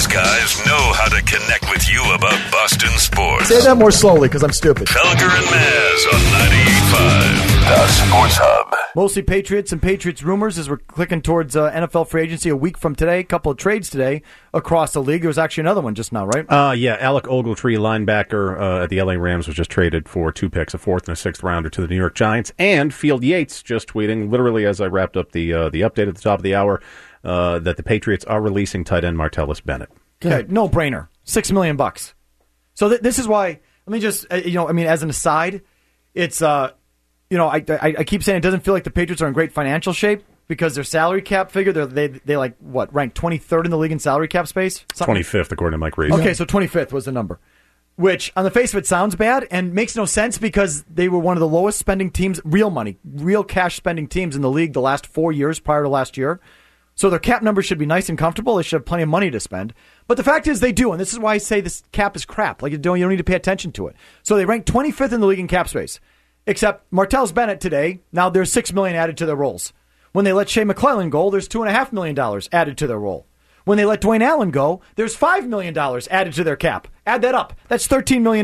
guys know how to connect with you about Boston sports. Say that more slowly because I'm stupid. Felger and Maz on 98.5, the Sports Hub. Mostly Patriots and Patriots rumors as we're clicking towards NFL free agency a week from today. A couple of trades today across the league. There was actually another one just now, right? Yeah, Alec Ogletree, linebacker at the LA Rams, was just traded for 2 picks, a 4th and a 6th rounder to the New York Giants. And Field Yates just tweeting, literally as I wrapped up the update at the top of the hour, that the Patriots are releasing tight end Martellus Bennett. Okay, no brainer. $6 million. So this is why. Let me just as an aside, it's I keep saying it doesn't feel like the Patriots are in great financial shape because their salary cap figure they ranked 23rd in the league in salary cap space. 25th according to Mike Reese. Okay, so 25th was the number, which on the face of it sounds bad and makes no sense because they were one of the lowest spending teams, real money, real cash spending teams in the league the last 4 years prior to last year. So their cap numbers should be nice and comfortable. They should have plenty of money to spend. But the fact is they do, and this is why I say this cap is crap. Like you don't need to pay attention to it. So they rank 25th in the league in cap space. Except Martellus Bennett today, now there's $6 million added to their rolls. When they let Shea McClellan go, there's $2.5 million added to their roll. When they let Dwayne Allen go, there's $5 million added to their cap. Add that up. That's $13 million.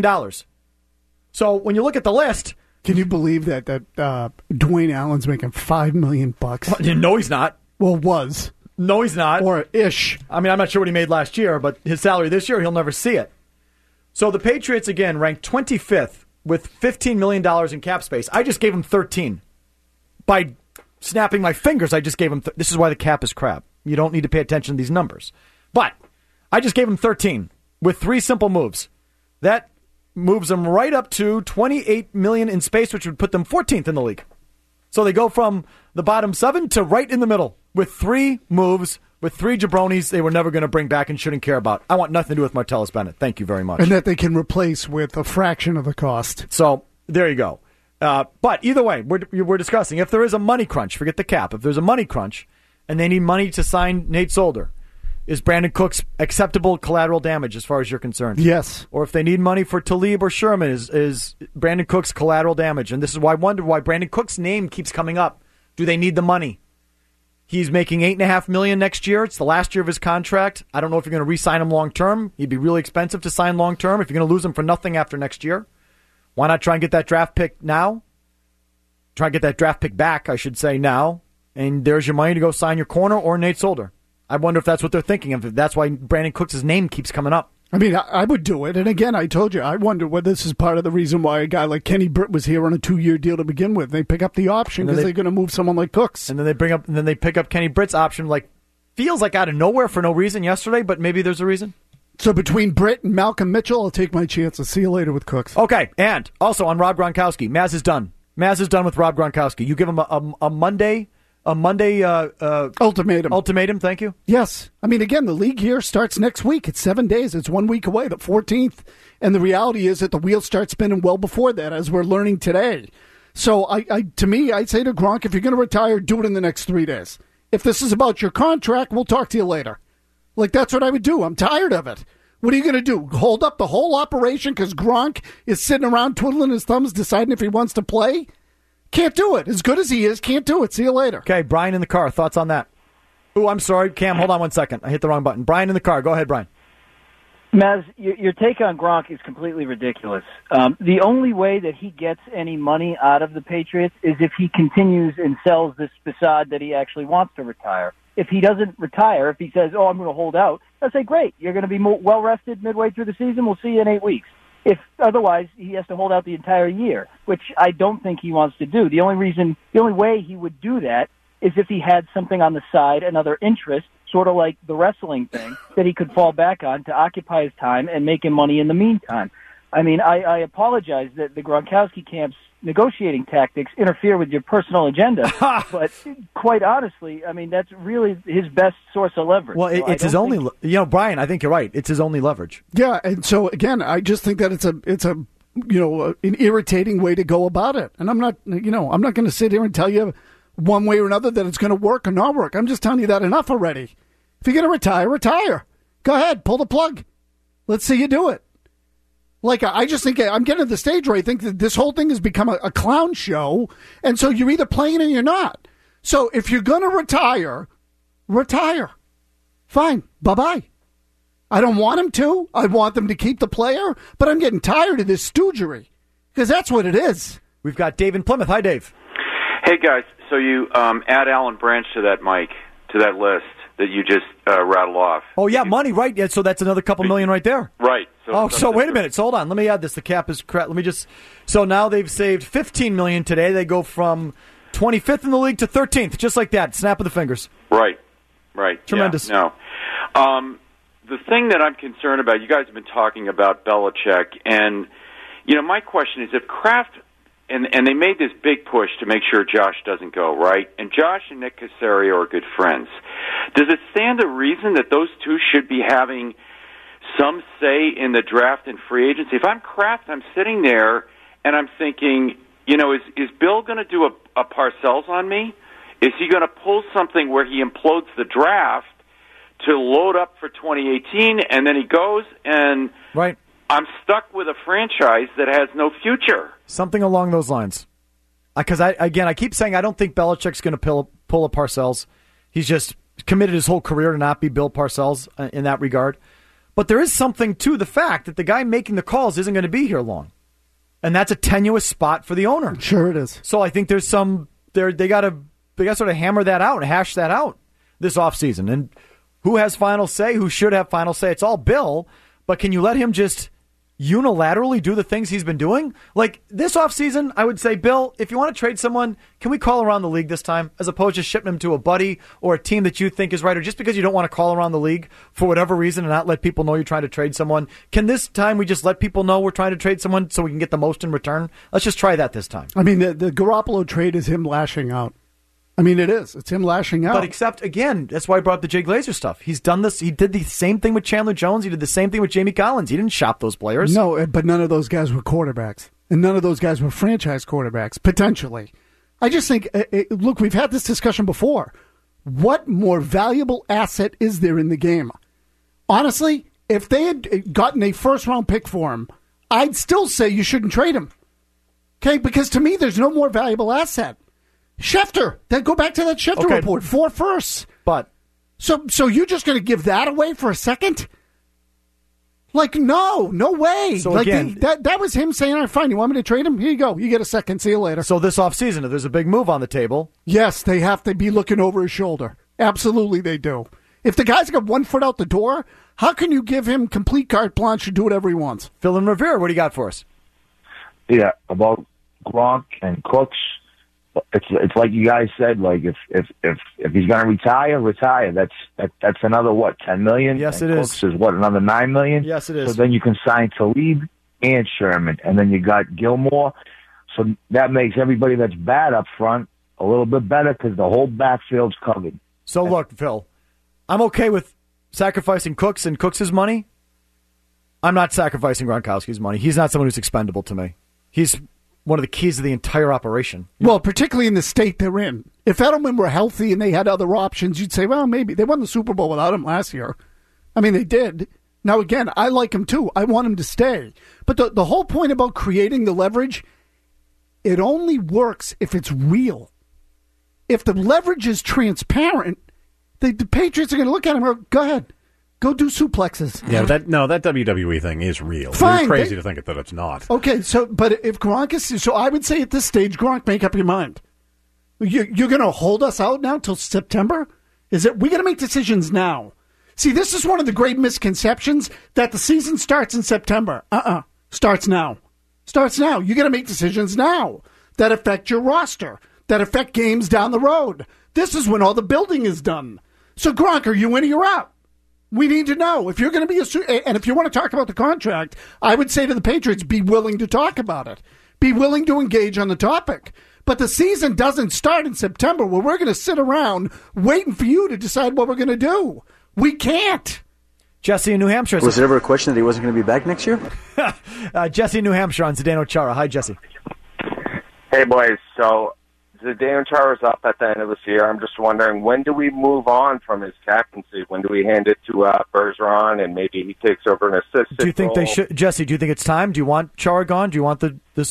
So when you look at the list... Can you believe that Dwayne Allen's making $5 million? No, he's not. Well, was. No, he's not. Or ish. I mean, I'm not sure what he made last year, but his salary this year, he'll never see it. So the Patriots, again, ranked 25th with $15 million in cap space. I just gave him 13. By snapping my fingers, I just gave him... This is why the cap is crap. You don't need to pay attention to these numbers. But I just gave him 13 with 3 simple moves. That moves them right up to $28 million in space, which would put them 14th in the league. So they go from the bottom 7 to right in the middle with 3 moves, with 3 jabronis they were never going to bring back and shouldn't care about. I want nothing to do with Martellus Bennett. Thank you very much. And that they can replace with a fraction of the cost. So there you go. But either way, we're discussing if there is a money crunch, forget the cap. If there's a money crunch and they need money to sign Nate Solder, is Brandon Cooks acceptable collateral damage as far as you're concerned? Yes. Or if they need money for Talib or Sherman, is Brandon Cooks collateral damage? And this is why I wonder why Brandon Cooks' name keeps coming up. Do they need the money? He's making $8.5 million next year. It's the last year of his contract. I don't know if you're going to re-sign him long term. He'd be really expensive to sign long term if you're going to lose him for nothing after next year. Why not try and get that draft pick now? Try and get that draft pick back, I should say, now. And there's your money to go sign your corner or Nate Solder. I wonder if that's what they're thinking of. If that's why Brandon Cooks' name keeps coming up. I mean, I would do it. And again, I told you, I wonder whether this is part of the reason why a guy like Kenny Britt was here on a 2-year deal to begin with. They pick up the option because they're going to move someone like Cooks. And then they pick up Kenny Britt's option, feels like out of nowhere for no reason yesterday, but maybe there's a reason. So between Britt and Malcolm Mitchell, I'll take my chances. See you later with Cooks. Okay, and also on Rob Gronkowski, Maz is done. Maz is done with Rob Gronkowski. You give him a Monday ultimatum. Thank you. Yes. I mean, again, the league here starts next week. It's 7 days. It's 1 week away, the 14th. And the reality is that the wheels start spinning well before that, as we're learning today. So to me, I'd say to Gronk, if you're going to retire, do it in the next 3 days. If this is about your contract, we'll talk to you later. That's what I would do. I'm tired of it. What are you going to do? Hold up the whole operation because Gronk is sitting around twiddling his thumbs deciding if he wants to play? Can't do it. As good as he is, can't do it. See you later. Okay, Brian in the car. Thoughts on that? Oh, I'm sorry. Cam, hold on 1 second. I hit the wrong button. Brian in the car. Go ahead, Brian. Maz, your take on Gronk is completely ridiculous. The only way that he gets any money out of the Patriots is if he continues and sells this facade that he actually wants to retire. If he doesn't retire, if he says, I'm going to hold out, I'll say, great. You're going to be well-rested midway through the season. We'll see you in 8 weeks. If otherwise, he has to hold out the entire year, which I don't think he wants to do. The only way he would do that is if he had something on the side, another interest, sort of like the wrestling thing, that he could fall back on to occupy his time and make him money in the meantime. I mean, I apologize that the Gronkowski camp's negotiating tactics interfere with your personal agenda, but quite honestly, I mean, that's really his best source of leverage. Well, it's his only, Brian, I think you're right. It's his only leverage. Yeah, and so again, I just think that it's an irritating way to go about it. And I'm not going to sit here and tell you one way or another that it's going to work or not work. I'm just telling you that enough already. If you're going to retire, retire. Go ahead, pull the plug. Let's see you do it. I just think I'm getting to the stage where I think that this whole thing has become a clown show, and so you're either playing or you're not. So if you're going to retire, retire. Fine. Bye-bye. I don't want him to. I want them to keep the player, but I'm getting tired of this stoogery because that's what it is. We've got Dave in Plymouth. Hi, Dave. Hey, guys. So you add Alan Branch to that, Mike, to that list that you just rattled off. Oh, yeah, money, right? Yeah, so that's another couple million right there. Right. So wait a minute. So hold on. Let me add this. The cap is correct. Let me just. So now they've saved $15 million today. They go from 25th in the league to 13th, just like that. Snap of the fingers. Right. Tremendous. Yeah, no. The thing that I'm concerned about, you guys have been talking about Belichick, and, my question is if Kraft, and they made this big push to make sure Josh doesn't go, right? And Josh and Nick Caserio are good friends. Does it stand to reason that those two should be having some say in the draft and free agency? If I'm Kraft, I'm sitting there, and I'm thinking, is Bill going to do a Parcells on me? Is he going to pull something where he implodes the draft to load up for 2018, and then he goes, and right. I'm stuck with a franchise that has no future? Something along those lines. Because, I keep saying I don't think Belichick's going to pull a Parcells. He's just committed his whole career to not be Bill Parcells in that regard. But there is something to the fact that the guy making the calls isn't going to be here long. And that's a tenuous spot for the owner. Sure it is. So I think there's some they got to sort of hammer that out and hash that out this offseason. And who has final say? Who should have final say? It's all Bill, but can you let him just unilaterally do the things he's been doing? Like this offseason, I would say, Bill, if you want to trade someone, can we call around the league this time as opposed to shipping him to a buddy or a team that you think is right, or just because you don't want to call around the league for whatever reason and not let people know you're trying to trade someone? Can this time we just let people know we're trying to trade someone so we can get the most in return? Let's just try that this time. I mean, the Garoppolo trade is him lashing out. I mean, it is. It's him lashing out. But except, again, that's why I brought up the Jay Glazer stuff. He's done this. He did the same thing with Chandler Jones. He did the same thing with Jamie Collins. He didn't shop those players. No, but none of those guys were quarterbacks. And none of those guys were franchise quarterbacks, potentially. I just think, look, we've had this discussion before. What more valuable asset is there in the game? Honestly, if they had gotten a first-round pick for him, I'd still say you shouldn't trade him. Okay? Because to me, there's no more valuable asset. Schefter. Then go back to that Schefter report. 4 firsts. But so you're just going to give that away for a second? Like, no way. So like again, that was him saying, all right, fine, you want me to trade him? Here you go. You get a second. See you later. So this offseason, if there's a big move on the table. Yes, they have to be looking over his shoulder. Absolutely they do. If the guy's got 1 foot out the door, how can you give him complete carte blanche to do whatever he wants? Phil and Revere, what do you got for us? Yeah, about Gronk and Cooks. It's like you guys said. Like if he's going to retire. That's another $10 million. Yes, and it Cooks is. another $9 million. Yes, it is. So then you can sign Talib and Sherman, and then you got Gilmore. So that makes everybody that's bad up front a little bit better because the whole backfield's covered. So look, Phil, I'm okay with sacrificing Cooks and Cooks' money. I'm not sacrificing Gronkowski's money. He's not someone who's expendable to me. He's one of the keys of the entire operation. Well, particularly in the state they're in. If Edelman were healthy and they had other options, you'd say, well, maybe. They won the Super Bowl without him last year. I mean, they did. Now, again, I like him too. I want him to stay. But the whole point about creating the leverage, it only works if it's real. If the leverage is transparent, the Patriots are going to look at him and go ahead. Go do suplexes. Yeah, that WWE thing is real. Fine, It's crazy to think that it's not. Okay, but if Gronk is... So I would say at this stage, Gronk, make up your mind. You're going to hold us out now till September? We got to make decisions now. See, this is one of the great misconceptions that the season starts in September. Starts now. Starts now. You got to make decisions now that affect your roster, that affect games down the road. This is when all the building is done. So, Gronk, are you in or you're out? We need to know. If you're going to be and if you want to talk about the contract, I would say to the Patriots, be willing to talk about it. Be willing to engage on the topic. But the season doesn't start in September where we're going to sit around waiting for you to decide what we're going to do. We can't. Jesse in New Hampshire. Was there ever a question that he wasn't going to be back next year? Jesse in New Hampshire on Zdeno Chara. Hi, Jesse. Hey, boys. So Zdeno Chara's up at the end of this year. I'm just wondering, when do we move on from his captaincy? When do we hand it to Bergeron and maybe he takes over an assistant Do you think role? they should, Jesse? Do you think it's time? Do you want Chara gone? Do you want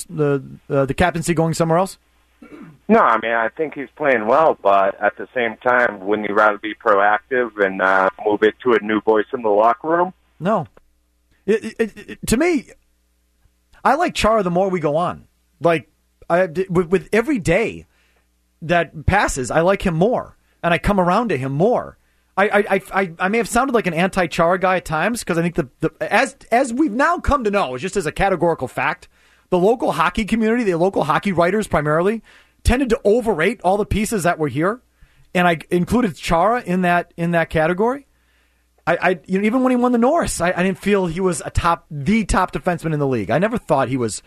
the captaincy going somewhere else? No, I mean, I think he's playing well, but at the same time, wouldn't he rather be proactive and move it to a new voice in the locker room? No. To me, I like Chara the more we go on. Like, with every day that passes, I like him more, and I come around to him more. I may have sounded like an anti-Chara guy at times because I think as we've now come to know, just as a categorical fact, the local hockey community, the local hockey writers primarily, tended to overrate all the pieces that were here, and I included Chara in that category. Even when he won the Norris, I didn't feel he was the top defenseman in the league. I never thought he was,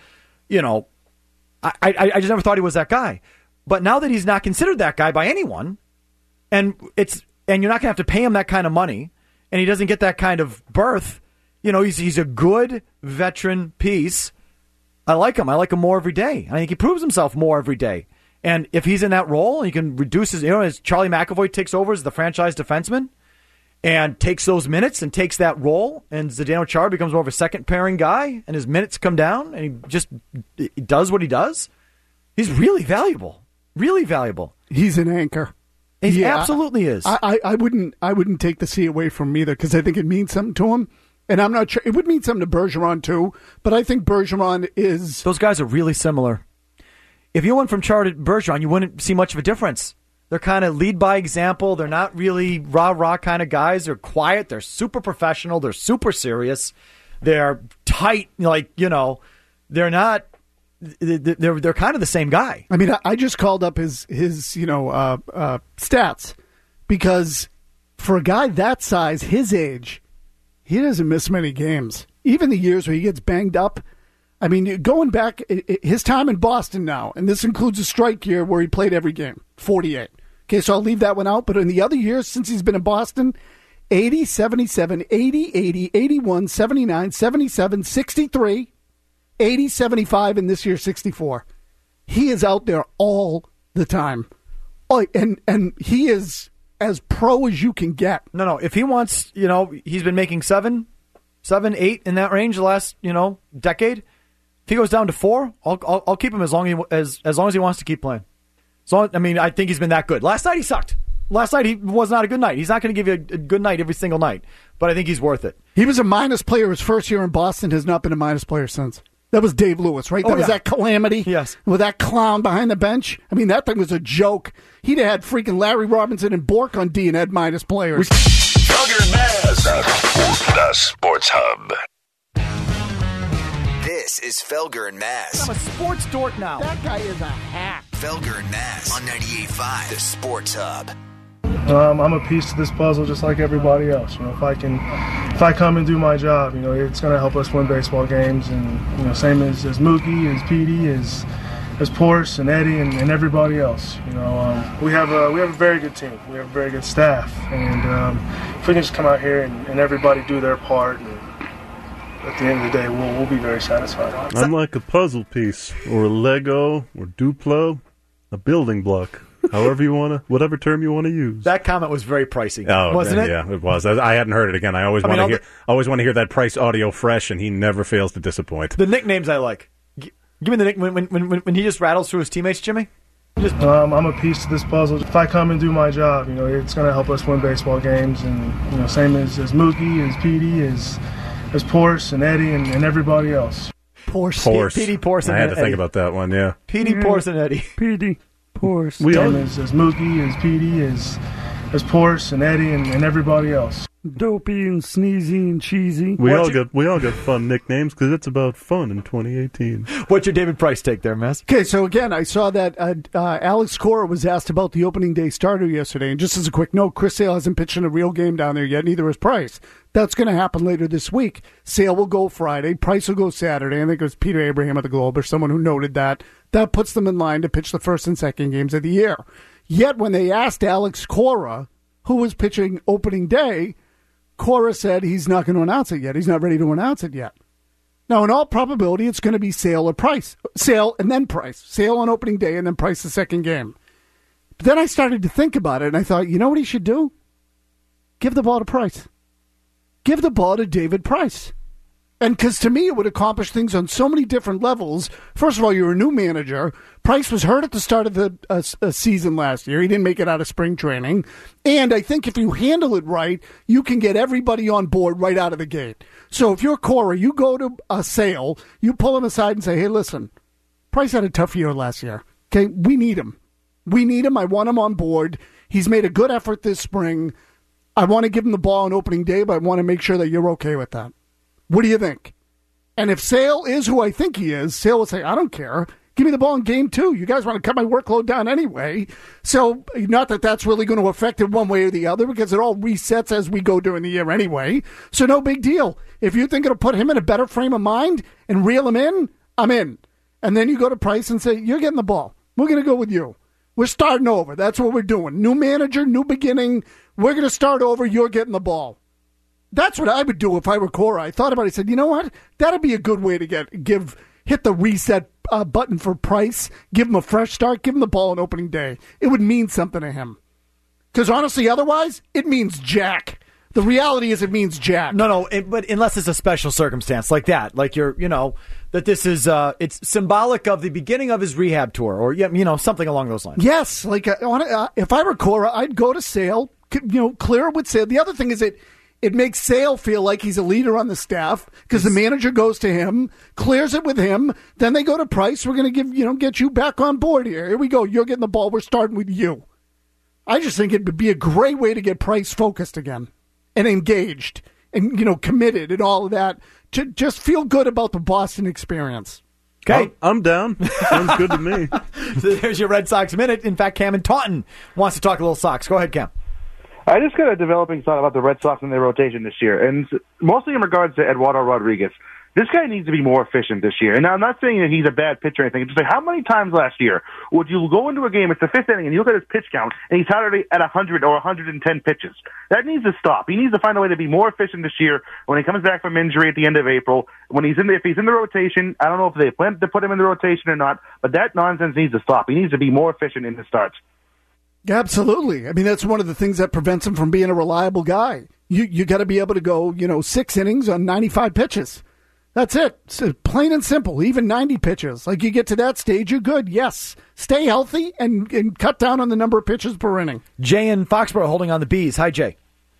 I just never thought he was that guy. But now that he's not considered that guy by anyone, and you're not going to have to pay him that kind of money, and he doesn't get that kind of berth, he's a good veteran piece. I like him. I like him more every day. I think he proves himself more every day. And if he's in that role, he can reduce his, as Charlie McAvoy takes over as the franchise defenseman and takes those minutes and takes that role, and Zdeno Chara becomes more of a second pairing guy, and his minutes come down, and he just does what he does. He's really valuable. Really valuable. He's an anchor. He absolutely is. I wouldn't take the C away from him either because I think it means something to him. And I'm not sure. It would mean something to Bergeron too, but I think Bergeron is... Those guys are really similar. If you went from Chara to Bergeron, you wouldn't see much of a difference. They're kind of lead by example. They're not really rah-rah kind of guys. They're quiet. They're super professional. They're super serious. They're tight. They're not... They're kind of the same guy. I mean, I just called up his stats because for a guy that size, his age, he doesn't miss many games. Even the years where he gets banged up. I mean, going back, his time in Boston now, and this includes a strike year where he played every game, 48. Okay, so I'll leave that one out. But in the other years since he's been in Boston, 80, 77, 80, 80, 81, 79, 77, 63, 80, 75, and this year 64. He is out there all the time. Oh, and he is as pro as you can get. No. If he wants, he's been making 7, 8 in that range the last, decade. If he goes down to 4, I'll keep him as long as he wants to keep playing. So I think he's been that good. Last night he sucked. Last night he was not a good night. He's not going to give you a good night every single night, but I think he's worth it. He was a minus player his first year in Boston. Has not been a minus player since. That was Dave Lewis, right? That was that calamity. Yes. With that clown behind the bench. I mean, that thing was a joke. He'd have had freaking Larry Robinson and Bork on D and had minus players. Felger and Maz, the Sports Hub. This is Felger and Maz. I'm a sports dork now. That guy is a hack. Felger and Maz on 98.5, the Sports Hub. I'm a piece to this puzzle just like everybody else. If I come and do my job, it's going to help us win baseball games. And, same as Mookie, as Petey, as Porce and Eddie and everybody else. We have a very good team. We have a very good staff. And if we can just come out here and everybody do their part, and at the end of the day, we'll be very satisfied. I'm like a puzzle piece or a Lego or Duplo, a building block. However you want to, whatever term you want to use. That comment was very pricey, wasn't it? Yeah, it was. I hadn't heard it again. I always want to hear that Price audio fresh, and he never fails to disappoint. The nicknames I like. Give me the nick when he just rattles through his teammates, Jimmy. I'm a piece to this puzzle. If I come and do my job, it's going to help us win baseball games. And same as Mookie, as Petey, as Porce and Eddie and everybody else. Porce. Petey, Porce, and Eddie. I had to think about that one. Yeah. Petey, Porce, and Eddie. Petey. Porce. As Mookie, as Petey, as Porce and Eddie and everybody else. Dopey and sneezy and cheesy. We all got fun nicknames because it's about fun in 2018. What's your David Price take there, Mess? Okay, so again, I saw that Alex Cora was asked about the opening day starter yesterday, and just as a quick note, Chris Sale hasn't pitched in a real game down there yet, neither has Price. That's going to happen later this week. Sale will go Friday, Price will go Saturday. I think it was Peter Abraham of the Globe or someone who noted that. That puts them in line to pitch the first and second games of the year. Yet when they asked Alex Cora, who was pitching opening day, Cora said he's not going to announce it yet. He's not ready to announce it yet. Now, in all probability, it's going to be Sale or Price. Sale and then Price. Sale on opening day and then Price the second game. But then I started to think about it, and I thought, you know what he should do? Give the ball to Price. Give the ball to David Price. And because to me, it would accomplish things on so many different levels. First of all, you're a new manager. Price was hurt at the start of the season last year. He didn't make it out of spring training. And I think if you handle it right, you can get everybody on board right out of the gate. So if you're Cora, you go to a sale, you pull him aside and say, hey, listen, Price had a tough year last year. Okay, we need him. We need him. I want him on board. He's made a good effort this spring. I want to give him the ball on opening day, but I want to make sure that you're okay with that. What do you think? And if Sale is who I think he is, Sale will say, I don't care. Give me the ball in game 2. You guys want to cut my workload down anyway. So not that that's really going to affect it one way or the other because it all resets as we go during the year anyway. So no big deal. If you think it'll put him in a better frame of mind and reel him in, I'm in. And then you go to Price and say, you're getting the ball. We're going to go with you. We're starting over. That's what we're doing. New manager, new beginning. We're going to start over. You're getting the ball. That's what I would do if I were Cora. I thought about it. I said, you know what? That'd be a good way to hit the reset button for Price, give him a fresh start, give him the ball on opening day. It would mean something to him. Because honestly, otherwise, it means jack. The reality is it means jack. No, but unless it's a special circumstance like that, like that this is, it's symbolic of the beginning of his rehab tour or, something along those lines. Yes. Like, if I were Cora, I'd go to Sale, clear it with Sale. The other thing is it makes Sale feel like he's a leader on the staff because the manager goes to him, clears it with him. Then they go to Price. We're going to get you back on board here. Here we go. You're getting the ball. We're starting with you. I just think it would be a great way to get Price focused again and engaged and, committed and all of that to just feel good about the Boston experience. Okay. I'm down. Sounds good to me. So there's your Red Sox Minute. In fact, Cam in Taunton wants to talk a little Sox. Go ahead, Cam. I just got a developing thought about the Red Sox and their rotation this year, and mostly in regards to Eduardo Rodriguez. This guy needs to be more efficient this year. And now I'm not saying that he's a bad pitcher or anything. It's just like, how many times last year would you go into a game, it's the 5th inning, and you look at his pitch count, and he's already at 100 or 110 pitches? That needs to stop. He needs to find a way to be more efficient this year when he comes back from injury at the end of April. If he's in the rotation, I don't know if they plan to put him in the rotation or not, but that nonsense needs to stop. He needs to be more efficient in his starts. Absolutely. I mean, that's one of the things that prevents him from being a reliable guy. You got to be able to go, 6 innings on 95 pitches. That's it. It's plain and simple. Even 90 pitches. Like you get to that stage, you're good. Yes. Stay healthy and cut down on the number of pitches per inning. Jay in Foxborough holding on the Bees. Hi, Jay.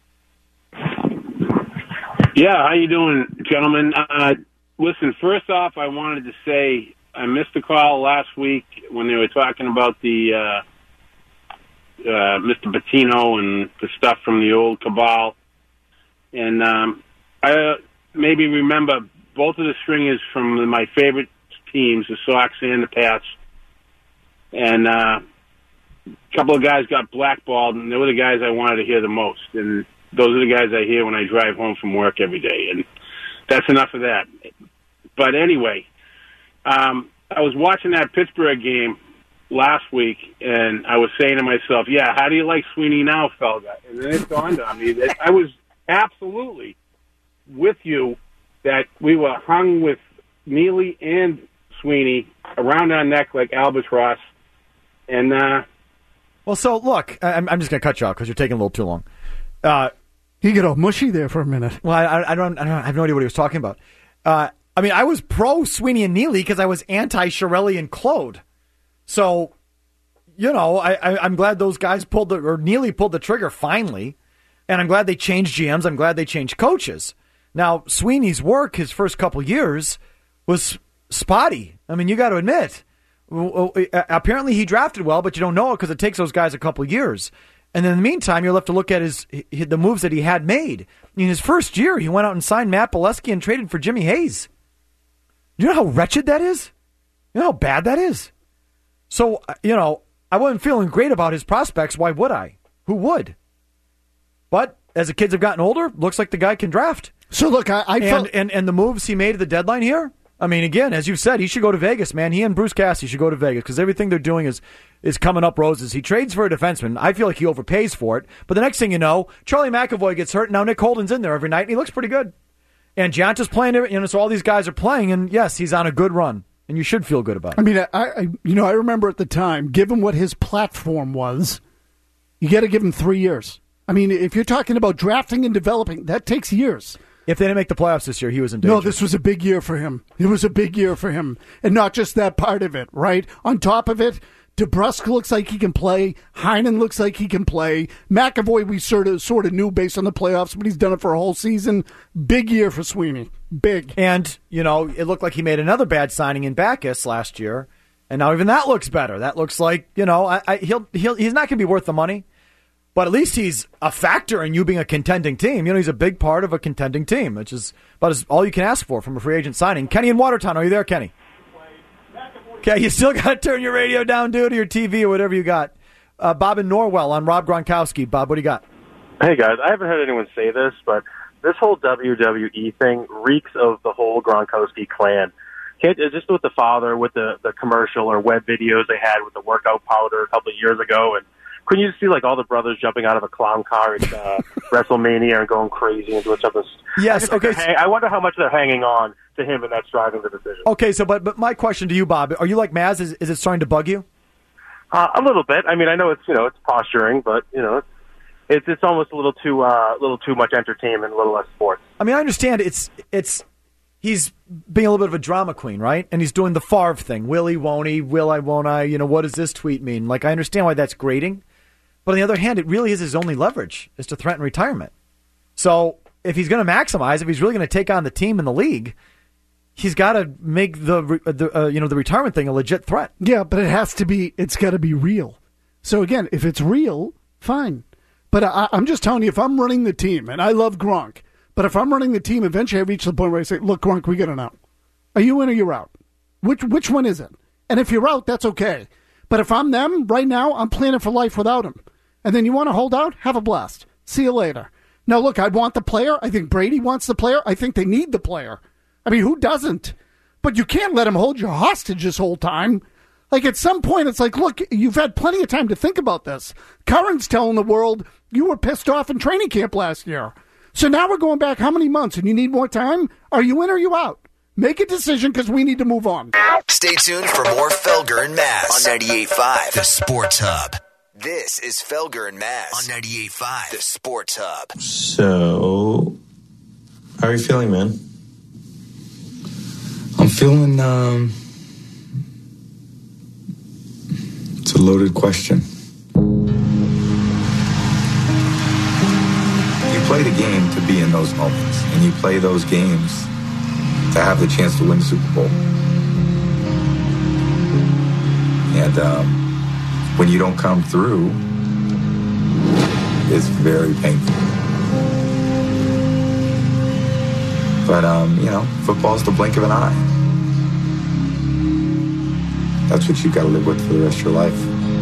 Yeah, how you doing, gentlemen? Listen, first off, I wanted to say I missed the call last week when they were talking about the Mr. Patino and the stuff from the old cabal. And I maybe remember both of the stringers from my favorite teams, the Sox and the Pats. And a couple of guys got blackballed, and they were the guys I wanted to hear the most. And those are the guys I hear when I drive home from work every day. And that's enough of that. But anyway, I was watching that Pittsburgh game last week, and I was saying to myself, yeah, how do you like Sweeney now, fella? And then it dawned on me that I was absolutely with you that we were hung with Neely and Sweeney around our neck like albatross. And well, so look, I'm just going to cut you off because you're taking a little too long. You get all mushy there for a minute. Well, I have no idea what he was talking about. I was pro Sweeney and Neely because I was anti Chiarelli and Claude. So, I'm glad those guys Neely pulled the trigger finally, and I'm glad they changed GMs. I'm glad they changed coaches. Now, Sweeney's work his first couple years was spotty. I mean, you got to admit. Apparently he drafted well, but you don't know it because it takes those guys a couple years. And then in the meantime, you're left to look at the moves that he had made. In his first year, he went out and signed Matt Bolesky and traded for Jimmy Hayes. Do you know how wretched that is? You know how bad that is? So, I wasn't feeling great about his prospects. Why would I? Who would? But as the kids have gotten older, looks like the guy can draft. So look, I felt... and the moves he made at the deadline here, I mean, again, as you've said, he should go to Vegas, man. He and Bruce Cassidy should go to Vegas because everything they're doing is coming up roses. He trades for a defenseman. I feel like he overpays for it. But the next thing you know, Charlie McAvoy gets hurt. Now Nick Holden's in there every night, and he looks pretty good. And Gianta's playing, so all these guys are playing, and yes, he's on a good run. And you should feel good about it. I mean, I remember at the time, given what his platform was, you got to give him 3 years. I mean, if you're talking about drafting and developing, that takes years. If they didn't make the playoffs this year, he was in danger. No, this was a big year for him. It was a big year for him. And not just that part of it, right? On top of it, DeBrusque looks like he can play. Heinen looks like he can play. McAvoy we sort of knew based on the playoffs, but he's done it for a whole season. Big year for Sweeney. Big. And, it looked like he made another bad signing in Backus last year, and now even that looks better. That looks like, he's not going to be worth the money. But at least he's a factor in you being a contending team. He's a big part of a contending team, which is about all you can ask for from a free agent signing. Kenny in Watertown, are you there, Kenny? Okay, you still got to turn your radio down, dude, or your TV or whatever you got. Bob in Norwell on Rob Gronkowski. Bob, what do you got? Hey, guys, I haven't heard anyone say this, but this whole WWE thing reeks of the whole Gronkowski clan. Just with the father, with the commercial or web videos they had with the workout powder a couple of years ago, and couldn't you see all the brothers jumping out of a clown car at WrestleMania and going crazy and doing something? Yes, okay. I wonder how much they're hanging on to him, and that's driving the decision. Okay, so but my question to you, Bob, are you like Maz? Is it starting to bug you? A little bit. I mean, I know it's it's posturing, but it's almost a little too much entertainment, a little less sports. I mean, I understand he's being a little bit of a drama queen, right? And he's doing the Favre thing. Will he, won't he? Will I, won't I? What does this tweet mean? I understand why that's grating. But on the other hand, it really is his only leverage, is to threaten retirement. So if he's going to maximize, if he's really going to take on the team in the league, he's got to make the retirement thing a legit threat. Yeah, but it's got to be real. So again, if it's real, fine. But I'm just telling you, if I'm running the team, and I love Gronk, but if I'm running the team, eventually I reach the point where I say, look, Gronk, we got to know. Are you in or you're out? Which one is it? And if you're out, that's okay. But if I'm them, right now, I'm planning for life without him. And then you want to hold out? Have a blast. See you later. Now, look, I want the player. I think Brady wants the player. I think they need the player. I mean, who doesn't? But you can't let him hold you hostage this whole time. At some point, it's look, you've had plenty of time to think about this. Curran's telling the world you were pissed off in training camp last year. So now we're going back how many months, and you need more time? Are you in or are you out? Make a decision because we need to move on. Stay tuned for more Felger and Mazz on 98.5, The Sports Hub. This is Felger and Mazz on 98.5, The Sports Hub. So, how are you feeling, man? I'm feeling, it's a loaded question. You play the game to be in those moments, and you play those games to have the chance to win the Super Bowl. And when you don't come through, it's very painful. But, football's the blink of an eye. That's what you've got to live with for the rest of your life.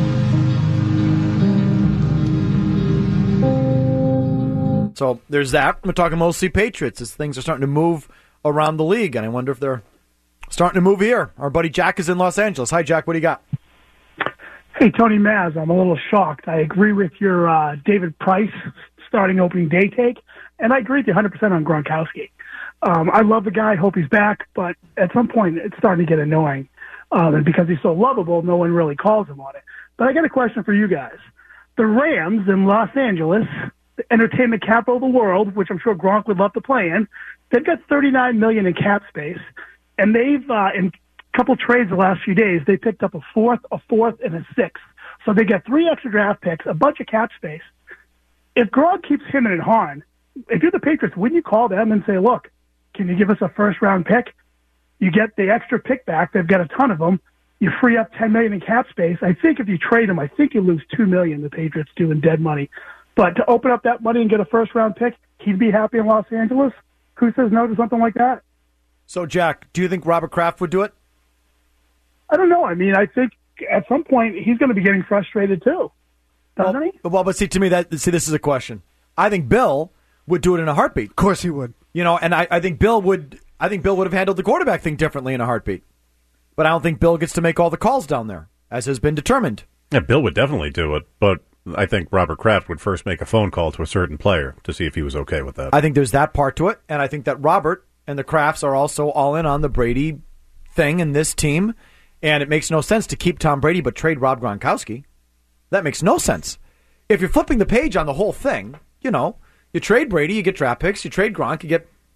So there's that. We're talking mostly Patriots as things are starting to move around the league, and I wonder if they're starting to move here. Our buddy Jack is in Los Angeles. Hi, Jack. What do you got? Hey, Tony Maz, I'm a little shocked. I agree with your David Price starting opening day take, and I agree with you 100% on Gronkowski. I love the guy, hope he's back, but at some point it's starting to get annoying. And because he's so lovable, no one really calls him on it. But I got a question for you guys. The Rams in Los Angeles, the entertainment capital of the world, which I'm sure Gronk would love to play in, they've got $39 million in cap space, and they've in couple trades the last few days, they picked up a fourth, and a sixth. So they get 3 extra draft picks, a bunch of cap space. If Gronk keeps him and Hahn, if you're the Patriots, wouldn't you call them and say, look, can you give us a first-round pick? You get the extra pick back. They've got a ton of them. You free up $10 million in cap space. I think if you trade him, I think you lose $2 million, the Patriots do, in dead money. But to open up that money and get a first-round pick, he'd be happy in Los Angeles. Who says no to something like that? So, Jack, do you think Robert Kraft would do it? I don't know. I mean, I think at some point he's going to be getting frustrated too, doesn't he? Well, but see, to me, this is a question. I think Bill would do it in a heartbeat. Of course he would. And I think Bill would. I think Bill would have handled the quarterback thing differently in a heartbeat. But I don't think Bill gets to make all the calls down there, as has been determined. Yeah, Bill would definitely do it, but I think Robert Kraft would first make a phone call to a certain player to see if he was okay with that. I think there's that part to it, and I think that Robert and the Krafts are also all in on the Brady thing in this team. And it makes no sense to keep Tom Brady but trade Rob Gronkowski. That makes no sense. If you're flipping the page on the whole thing, you trade Brady, you get draft picks. You trade Gronk, you get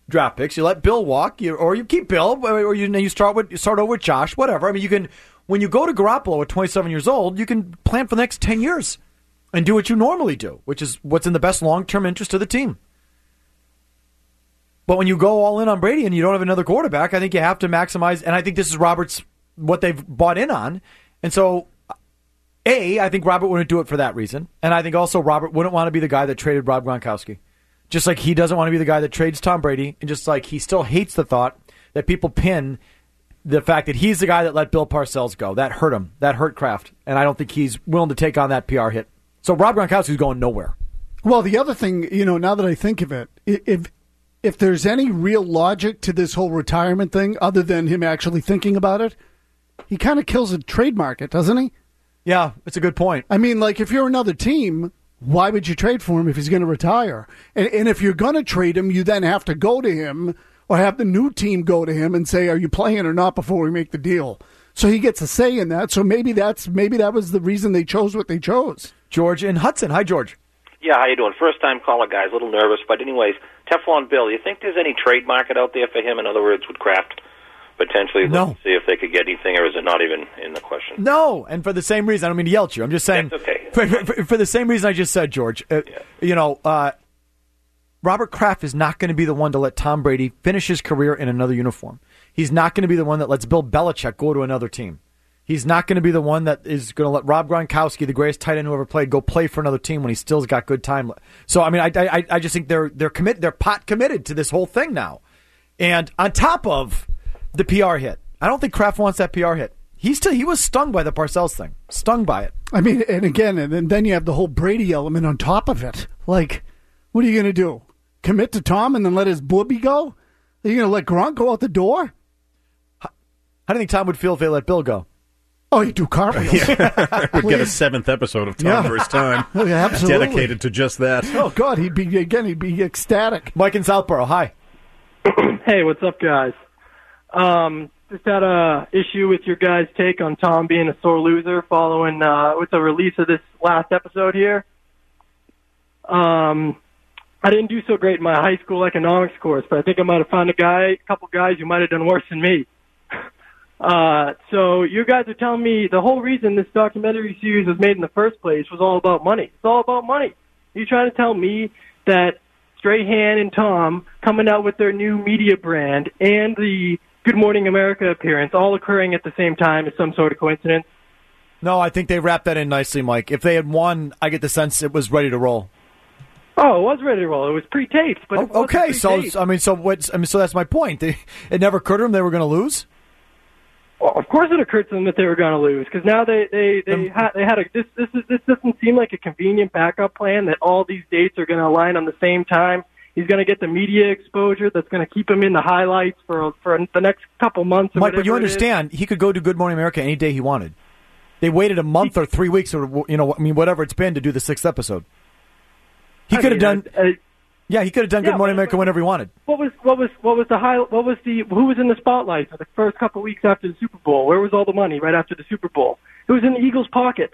draft picks. You let Bill walk, or you keep Bill, or you start over with Josh, whatever. I mean, you can, when you go to Garoppolo at 27 years old, you can plan for the next 10 years and do what you normally do, which is what's in the best long-term interest of the team. But when you go all in on Brady and you don't have another quarterback, I think you have to maximize, and I think this is Robert's, what they've bought in on. And so, I think Robert wouldn't do it for that reason. And I think also Robert wouldn't want to be the guy that traded Rob Gronkowski. Just like he doesn't want to be the guy that trades Tom Brady, and just like he still hates the thought that people pin the fact that he's the guy that let Bill Parcells go. That hurt him. That hurt Kraft. And I don't think he's willing to take on that PR hit. So Rob Gronkowski's going nowhere. Well, the other thing, now that I think of it, if there's any real logic to this whole retirement thing, other than him actually thinking about it, he kind of kills a trade market, doesn't he? Yeah, it's a good point. I mean, like, if you're another team, why would you trade for him if he's going to retire? And if you're going to trade him, you then have to go to him or have the new team go to him and say, are you playing or not before we make the deal? So he gets a say in that. So maybe that was the reason they chose what they chose. George in Hudson. Hi, George. Yeah, how you doing? First-time caller, guys. A little nervous. But anyways, Teflon Bill, you think there's any trade market out there for him? In other words, would Kraft potentially look to see if they could get anything, or is it not even in the question? No, and for the same reason, I don't mean to yell at you. I'm just saying, That's okay. for the same reason I just said, George, Robert Kraft is not going to be the one to let Tom Brady finish his career in another uniform. He's not going to be the one that lets Bill Belichick go to another team. He's not going to be the one that is going to let Rob Gronkowski, the greatest tight end who ever played, go play for another team when he still's got good time. So, I mean, I just think they're pot committed to this whole thing now. And on top of the PR hit, I don't think Kraft wants that PR hit. He was stung by the Parcells thing. Stung by it. I mean, and then you have the whole Brady element on top of it. Like, what are you going to do? Commit to Tom and then let his booby go? Are you going to let Gronk go out the door? How do you think Tom would feel if they let Bill go? Oh, he'd do cartwheels. We'd get a 7th episode of Tom for his time. Yeah, absolutely. Dedicated to just that. Oh, God, he'd be ecstatic. Mike in Southborough, hi. Hey, what's up, guys? Just had a issue with your guys' take on Tom being a sore loser following with the release of this last episode here. I didn't do so great in my high school economics course, but I think I might have found a couple guys who might have done worse than me. So you guys are telling me the whole reason this documentary series was made in the first place was all about money. It's all about money. You're trying to tell me that Strahan and Tom coming out with their new media brand and the Good Morning America appearance all occurring at the same time is some sort of coincidence? No, I think they wrapped that in nicely, Mike. If they had won, I get the sense it was ready to roll. Oh, it was ready to roll. It was pre-taped, but it wasn't okay. pre-taped. So that's my point. It never occurred to them they were going to lose. Well, of course, it occurred to them that they were going to lose because now they had a this doesn't seem like a convenient backup plan that all these dates are going to align on the same time. He's going to get the media exposure that's going to keep him in the highlights for the next couple months. Or Mike, but you understand, he could go to Good Morning America any day he wanted. They waited a month or 3 weeks or whatever it's been to do the 6th episode. He could have done. He could have done Good Morning America whenever he wanted. Who was in the spotlight for the first couple of weeks after the Super Bowl? Where was all the money right after the Super Bowl? It was in the Eagles' pockets.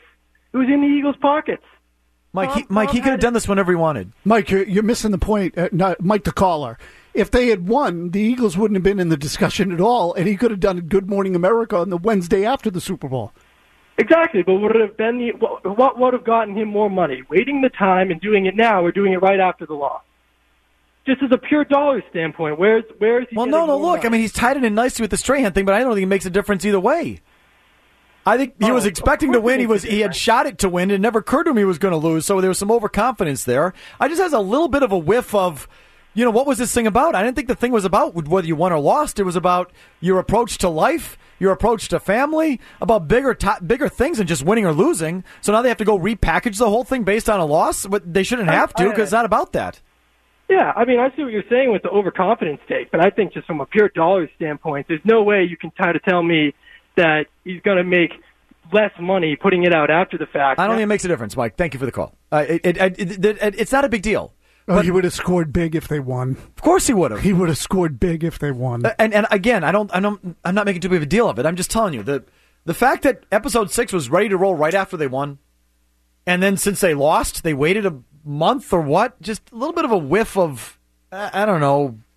Mike, he could have done this whenever he wanted. Mike, you're missing the point. Mike, the caller. If they had won, the Eagles wouldn't have been in the discussion at all, and he could have done Good Morning America on the Wednesday after the Super Bowl. Exactly, but would it have been what would have gotten him more money? Waiting the time and doing it now, or doing it right after the loss? Just as a pure dollar standpoint, where is he? Well, no, look. I mean, he's tied it in nicely with the Strahan thing, but I don't think it makes a difference either way. I think he was expecting to win. He had shot it to win. It never occurred to him he was going to lose, so there was some overconfidence there. I just has a little bit of a whiff of, what was this thing about? I didn't think the thing was about whether you won or lost. It was about your approach to life, your approach to family, about bigger things than just winning or losing. So now they have to go repackage the whole thing based on a loss, but they shouldn't have to because it's not about that. Yeah, I mean, I see what you're saying with the overconfidence take, but I think just from a pure dollar standpoint, there's no way you can try to tell me that he's going to make less money putting it out after the fact. I don't think it makes a difference, Mike. Thank you for the call. It's not a big deal. Oh, he would have scored big if they won. Of course he would have. He would have scored big if they won. And again, I'm not making too big of a deal of it. I'm just telling you the fact that episode 6 was ready to roll right after they won, and then since they lost, they waited a month or what? Just a little bit of a whiff of, I don't know,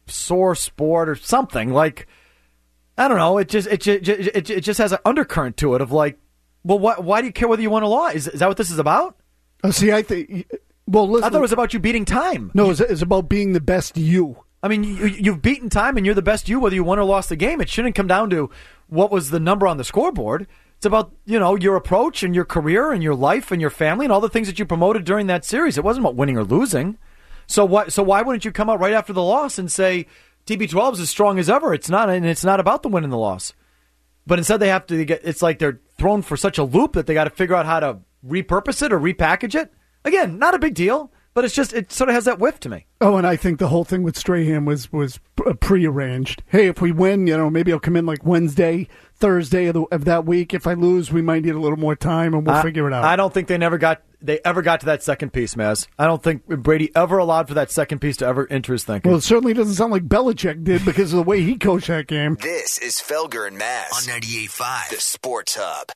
sore sport or something. Like, I don't know. It just has an undercurrent to it of like, well, why do you care whether you won or lost? Is that what this is about? See, I think. Well, listen, I thought it was about you beating time. No, it's about being the best you. I mean, you've beaten time, and you're the best you, whether you won or lost the game. It shouldn't come down to what was the number on the scoreboard. It's about, your approach and your career and your life and your family and all the things that you promoted during that series. It wasn't about winning or losing. So why wouldn't you come out right after the loss and say TB12 is as strong as ever? It's not, and it's not about the win and the loss. But instead they have to it's like they're thrown for such a loop that they got to figure out how to repurpose it or repackage it. Again, not a big deal, but it sort of has that whiff to me. Oh, and I think the whole thing with Strahan was prearranged. Hey, if we win, maybe I'll come in like Wednesday, Thursday of that week. If I lose, we might need a little more time, and we'll figure it out. I don't think they ever got to that second piece, Maz. I don't think Brady ever allowed for that second piece to ever enter his thinking. Well, it certainly doesn't sound like Belichick did because of the way he coached that game. This is Felger and Maz on 98.5, the Sports Hub.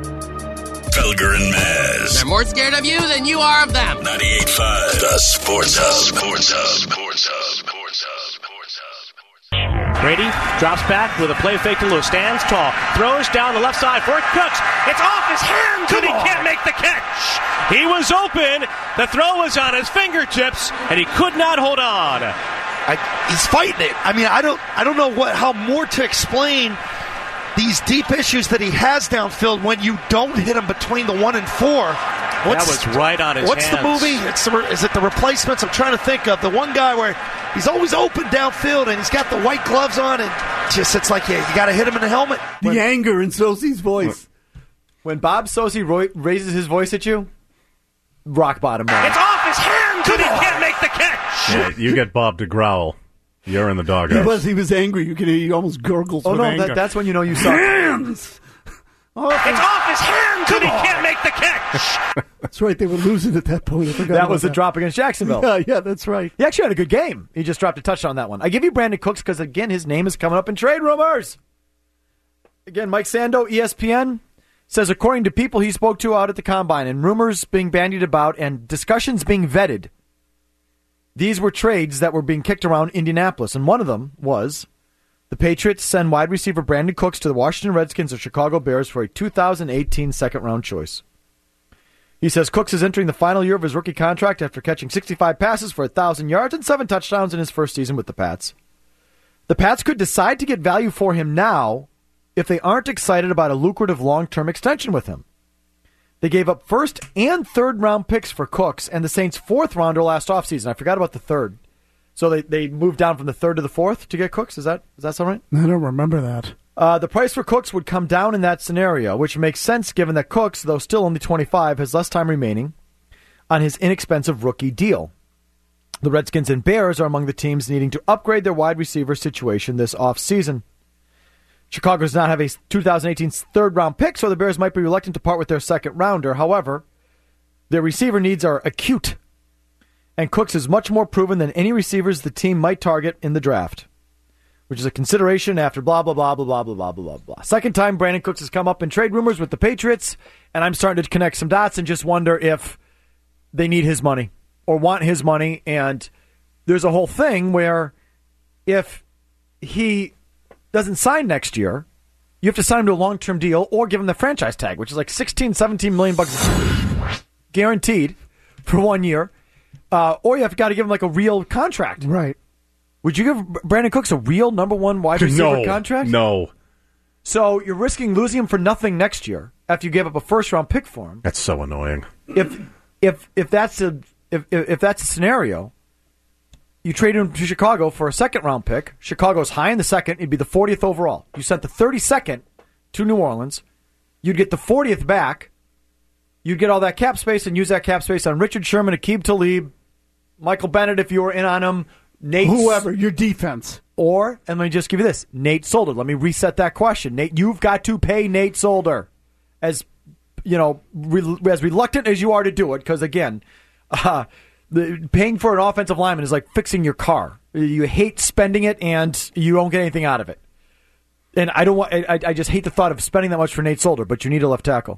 Felger and Maz. They're more scared of you than you are of them. 98.5, the Sports Hub. Sports Hub. Sports Hub. Sports Hub. Sports Hub. Brady drops back with a play fake to Lewis. Stands tall. Throws down the left side for Cooks. It's off his hands and he can't make the catch. He was open. The throw was on his fingertips and he could not hold on. He's fighting it. I mean, I don't know how more to explain these deep issues that he has downfield when you don't hit him between the 1 and 4. That was right on his What's hands. the movie? Is it The Replacements? I'm trying to think of the one guy where he's always open downfield and he's got the white gloves on and it's like, you got to hit him in the helmet. The anger in Sosie's voice. When Bob Sosie raises his voice at you, rock bottom. It's off his hands and he can't make the catch. Yeah, you get Bob to growl. You're in the doghouse. He was angry. You could hear he almost gurgles with anger. That's when you know you suck. Hands! It's off his hands and he can't make the catch. That's right. They were losing at that point. I forgot that was the that. drop against Jacksonville. Yeah, that's right. He actually had a good game. He just dropped a touchdown on that one. I give you Brandon Cooks because, again, his name is coming up in trade rumors. Again, Mike Sando, ESPN, says according to people he spoke to out at the Combine and rumors being bandied about and discussions being vetted, these were trades that were being kicked around Indianapolis, and one of them was the Patriots send wide receiver Brandon Cooks to the Washington Redskins or Chicago Bears for a 2018 second-round choice. He says Cooks is entering the final year of his rookie contract after catching 65 passes for 1,000 yards and 7 touchdowns in his first season with the Pats. The Pats could decide to get value for him now if they aren't excited about a lucrative long-term extension with him. They gave up first and third-round picks for Cooks and the Saints' fourth-rounder last offseason. I forgot about the third. So they moved down from the third to the fourth to get Cooks? Does that sound right? I don't remember that. The price for Cooks would come down in that scenario, which makes sense given that Cooks, though still only 25, has less time remaining on his inexpensive rookie deal. The Redskins and Bears are among the teams needing to upgrade their wide receiver situation this offseason. Chicago does not have a 2018 third-round pick, so the Bears might be reluctant to part with their second-rounder. However, their receiver needs are acute, and Cooks is much more proven than any receivers the team might target in the draft, which is a consideration after blah, blah, blah, blah, blah, blah, blah, blah, blah. Second time Brandon Cooks has come up in trade rumors with the Patriots, and I'm starting to connect some dots and just wonder if they need his money or want his money, and there's a whole thing where if he doesn't sign next year, you have to sign him to a long-term deal or give him the franchise tag, which is like $16-17 million guaranteed for 1 year, or you have got to give him like a real contract. Right. Would you give Brandon Cooks a real number one wide receiver contract? No. So you're risking losing him for nothing next year after you gave up a first-round pick for him. That's so annoying. If that's a scenario, you trade him to Chicago for a second-round pick. Chicago's high in the second. It'd be the 40th overall. You sent the 32nd to New Orleans. You'd get the 40th back. You'd get all that cap space and use that cap space on Richard Sherman, Aqib Talib, Michael Bennett if you were in on him, Nate. Whoever, your defense. Or, and let me just give you this, Nate Solder. Let me reset that question. Nate, you've got to pay Nate Solder. As, you know, as reluctant as you are to do it, because, again, paying for an offensive lineman is like fixing your car. You hate spending it, and you don't get anything out of it. And I just hate the thought of spending that much for Nate Solder, but you need a left tackle.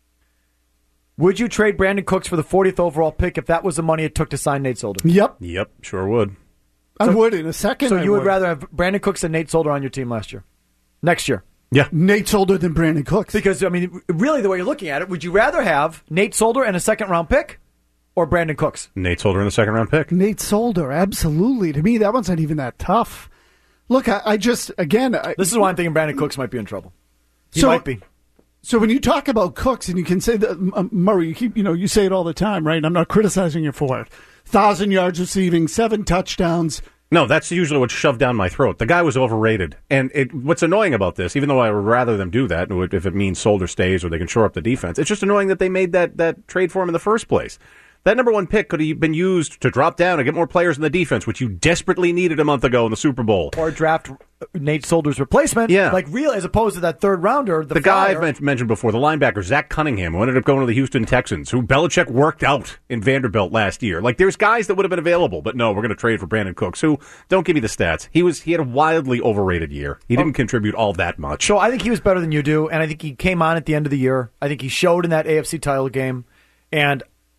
Would you trade Brandon Cooks for the 40th overall pick if that was the money it took to sign Nate Solder? Yep. Yep, sure would. I would in a second. So you would rather have Brandon Cooks than Nate Solder on your team next year? Yeah. Nate Solder than Brandon Cooks. Because, I mean, really the way you're looking at it, would you rather have Nate Solder and a second-round pick or Brandon Cooks? Nate Solder in the second-round pick. Nate Solder, absolutely. To me, that one's not even that tough. Look, I just, again... This is why I'm thinking Brandon Cooks might be in trouble. He might be. So when you talk about Cooks, and you can say that, Murray, you say it all the time, right? I'm not criticizing you for it. 1,000 yards receiving, 7 touchdowns... No, that's usually what's shoved down my throat. The guy was overrated. And what's annoying about this, even though I would rather them do that, if it means Solder stays or they can shore up the defense, it's just annoying that they made that trade for him in the first place. That number 1 pick could have been used to drop down and get more players in the defense, which you desperately needed a month ago in the Super Bowl. Or draft Nate Solder's replacement, as opposed to that third rounder. The guy I've mentioned before, the linebacker, Zach Cunningham, who ended up going to the Houston Texans, who Belichick worked out in Vanderbilt last year. There's guys that would have been available, but no, we're going to trade for Brandon Cooks, who, don't give me the stats, he had a wildly overrated year. He didn't contribute all that much. So I think he was better than you do, and I think he came on at the end of the year. I think he showed in that AFC title game, and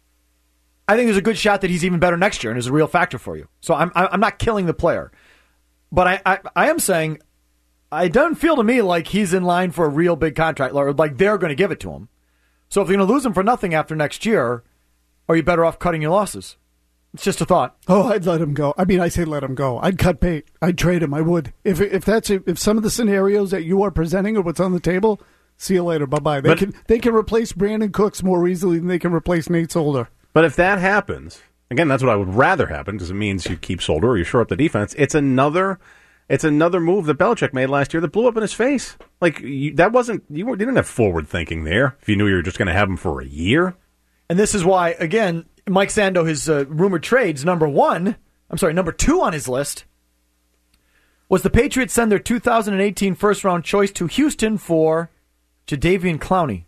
I think there's a good shot that he's even better next year and is a real factor for you. So I'm not killing the player. But I am saying it doesn't feel to me like he's in line for a real big contract, or like they're going to give it to him. So if you're going to lose him for nothing after next year, are you better off cutting your losses? It's just a thought. Oh, I'd let him go. I mean, I say let him go. I'd cut bait. I'd trade him. I would. If some of the scenarios that you are presenting are what's on the table, see you later. Bye-bye. They can replace Brandon Cooks more easily than they can replace Nate Solder. But if that happens, again, that's what I would rather happen, because it means you keep Solder or you shore up the defense. It's another move that Belichick made last year that blew up in his face. You didn't have forward thinking there if you knew you were just going to have him for a year. And this is why, again, Mike Sando, his rumored trades, number 2 on his list was the Patriots send their 2018 first-round choice to Houston for Jadeveon Clowney.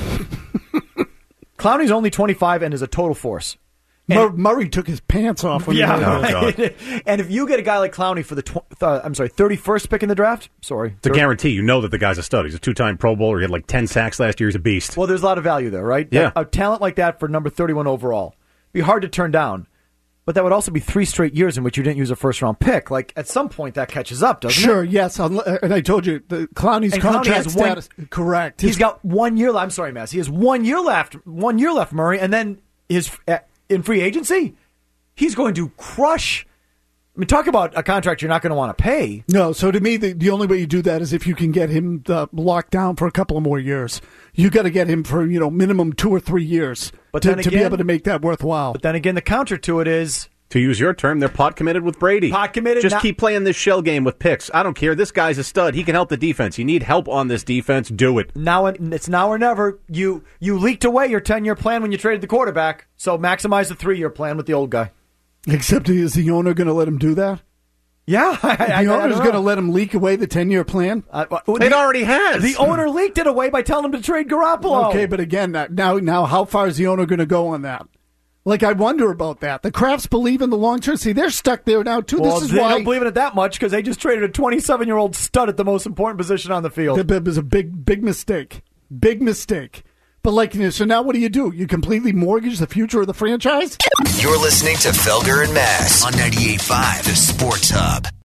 Clowney's only 25 and is a total force. Murray took his pants off when he right. And if you get a guy like Clowney for the 31st pick in the draft, it's a guarantee. You know that the guy's a stud. He's a 2-time Pro Bowler. He had 10 sacks last year. He's a beast. Well, there's a lot of value there, right? Yeah. A talent like that for number 31 overall. Be hard to turn down. But that would also be 3 straight years in which you didn't use a first-round pick. At some point, that catches up, doesn't it? Sure, yes. And I told you, Clowney's contract status... Correct. He's got 1 year left. I'm sorry, Mass. He has 1 year left. 1 year left, Murray. And then in free agency, he's going to crush... I mean, talk about a contract you're not going to want to pay. No, so to me, the only way you do that is if you can get him locked down for a couple of more years. You got to get him for minimum 2 or 3 years to be able to make that worthwhile. But then again, the counter to it is, to use your term, they're pot committed with Brady. Pot committed. Just keep playing this shell game with picks. I don't care. This guy's a stud. He can help the defense. You need help on this defense. Do it. It's now or never. You leaked away your 10-year plan when you traded the quarterback. So maximize the 3-year plan with the old guy. Except, is the owner going to let him do that? Yeah. The owner's going to let him leak away the 10-year plan? It already has. The owner leaked it away by telling him to trade Garoppolo. Okay, but again, now how far is the owner going to go on that? I wonder about that. The Crafts believe in the long term. See, they're stuck there now, too. Well, this is they why don't believe in it that much because they just traded a 27-year-old stud at the most important position on the field. It was a big mistake. Big mistake. But so now what do? You completely mortgage the future of the franchise? You're listening to Felger and Mass on 98.5, the Sports Hub.